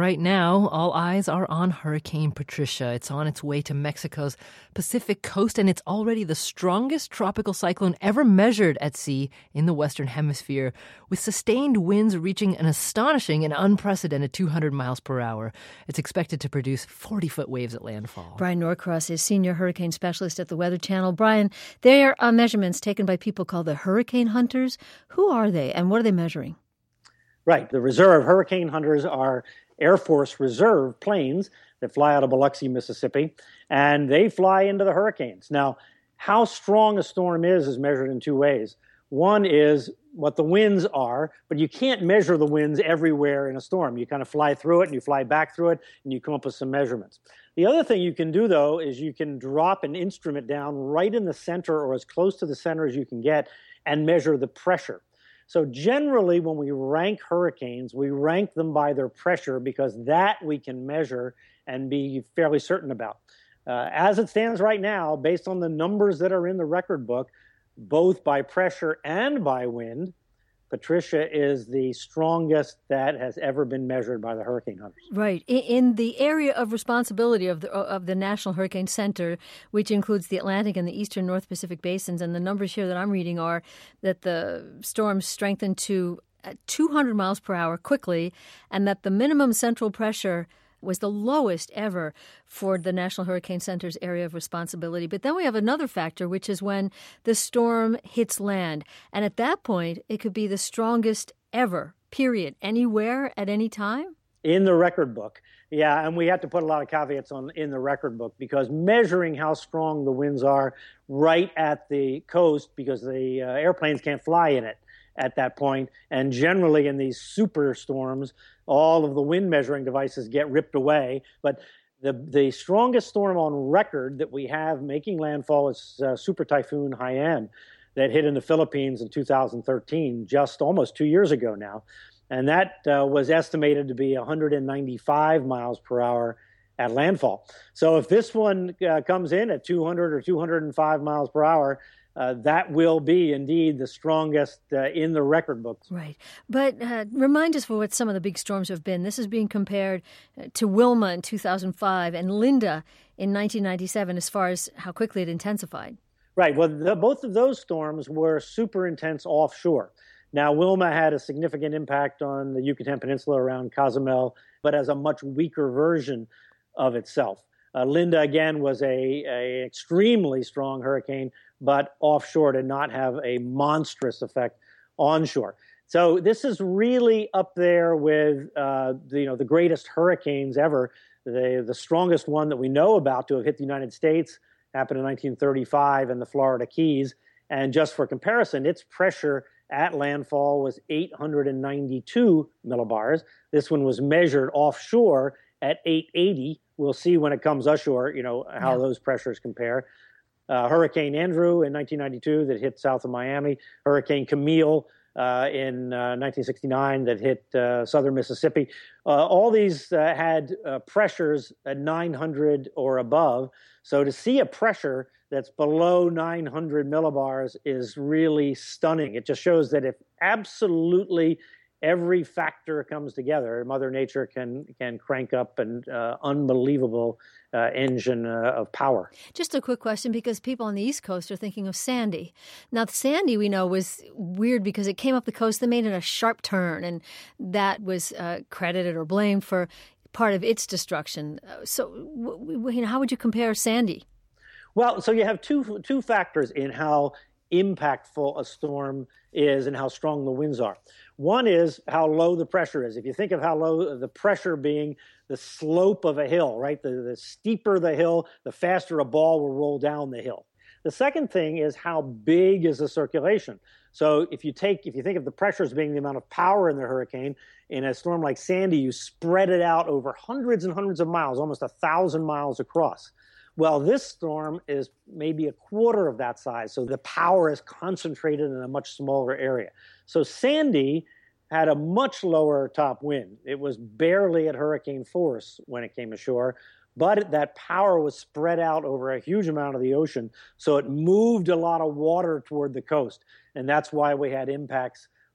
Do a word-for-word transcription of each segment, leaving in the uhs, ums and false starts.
right now, all eyes are on Hurricane Patricia. It's on its way to Mexico's Pacific coast, and it's already the strongest tropical cyclone ever measured at sea in the Western Hemisphere, with sustained winds reaching an astonishing and unprecedented two hundred miles per hour. It's expected to produce forty-foot waves at landfall. Brian Norcross is senior hurricane specialist at the Weather Channel. Brian, there are measurements taken by people called the hurricane hunters. Who are they, and what are they measuring? Right. The reserve hurricane hunters are Air Force Reserve planes that fly out of Biloxi, Mississippi, and they fly into the hurricanes. Now, how strong a storm is is measured in two ways. One is what the winds are, but you can't measure the winds everywhere in a storm. You kind of fly through it and you fly back through it and you come up with some measurements. The other thing you can do, though, is you can drop an instrument down right in the center or as close to the center as you can get and measure the pressure. So generally, when we rank hurricanes, we rank them by their pressure because that we can measure and be fairly certain about. Uh, as it stands right now, based on the numbers that are in the record book, both by pressure and by wind, Patricia is the strongest that has ever been measured by the hurricane hunters. Right. In the area of responsibility of the of the National Hurricane Center, which includes the Atlantic and the Eastern North Pacific basins, and the numbers here that I'm reading are that the storms strengthened to two hundred miles per hour quickly, and that the minimum central pressure was the lowest ever for the National Hurricane Center's area of responsibility. But then we have another factor, which is when the storm hits land. And at that point, it could be the strongest ever, period, anywhere, at any time? In the record book. Yeah, and we have to put a lot of caveats on in the record book because measuring how strong the winds are right at the coast, because the uh, airplanes can't fly in it at that point, and generally in these superstorms, all of the wind measuring devices get ripped away. But the the strongest storm on record that we have making landfall is uh, Super Typhoon Haiyan that hit in the Philippines in two thousand thirteen, just almost two years ago now. And that uh, was estimated to be one hundred ninety-five miles per hour at landfall. So if this one uh, comes in at two hundred or two hundred five miles per hour, Uh, that will be indeed the strongest uh, in the record books. Right. But uh, remind us for what some of the big storms have been. This is being compared to Wilma in two thousand five and Linda in nineteen ninety-seven as far as how quickly it intensified. Right. Well, the, both of those storms were super intense offshore. Now, Wilma had a significant impact on the Yucatan Peninsula around Cozumel, but as a much weaker version of itself. Uh, Linda, again, was a, a extremely strong hurricane, but offshore did not have a monstrous effect onshore. So this is really up there with uh, the, you know, the greatest hurricanes ever. The, the strongest one that we know about to have hit the United States happened in nineteen thirty-five in the Florida Keys. And just for comparison, its pressure at landfall was eight hundred ninety-two millibars. This one was measured offshore at eight eighty. We'll see when it comes ashore, you know, how yeah. those pressures compare. Uh, Hurricane Andrew in nineteen ninety-two that hit south of Miami. Hurricane Camille uh, in uh, nineteen sixty-nine that hit uh, southern Mississippi. Uh, all these uh, had uh, pressures at nine hundred or above. So to see a pressure that's below nine hundred millibars is really stunning. It just shows that if absolutely every factor comes together, Mother Nature can can crank up an uh, unbelievable uh, engine uh, of power. Just a quick question, because people on the East Coast are thinking of Sandy. Now, Sandy, we know, was weird because it came up the coast, they made it a sharp turn, and that was uh, credited or blamed for part of its destruction. So, w- w- how would you compare Sandy? Well, so you have two two factors in how impactful a storm is and how strong the winds are. One is how low the pressure is. If you think of how low the pressure being the slope of a hill, right? The, the steeper the hill, the faster a ball will roll down the hill. The second thing is how big is the circulation. So if you take, if you think of the pressure as being the amount of power in the hurricane, in a storm like Sandy, you spread it out over hundreds and hundreds of miles, almost a thousand miles across. Well, this storm is maybe a quarter of that size, so the power is concentrated in a much smaller area. So Sandy had a much lower top wind. It was barely at hurricane force when it came ashore, but that power was spread out over a huge amount of the ocean, so it moved a lot of water toward the coast, and that's why we had impacts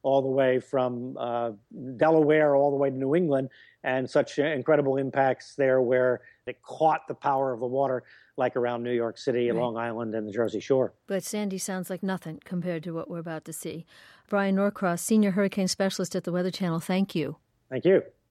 all the way from uh, Delaware all the way to New England, and such incredible impacts there where it caught the power of the water, like around New York City, right. Long Island, and the Jersey Shore. But Sandy sounds like nothing compared to what we're about to see. Brian Norcross, Senior Hurricane Specialist at the Weather Channel, thank you. Thank you.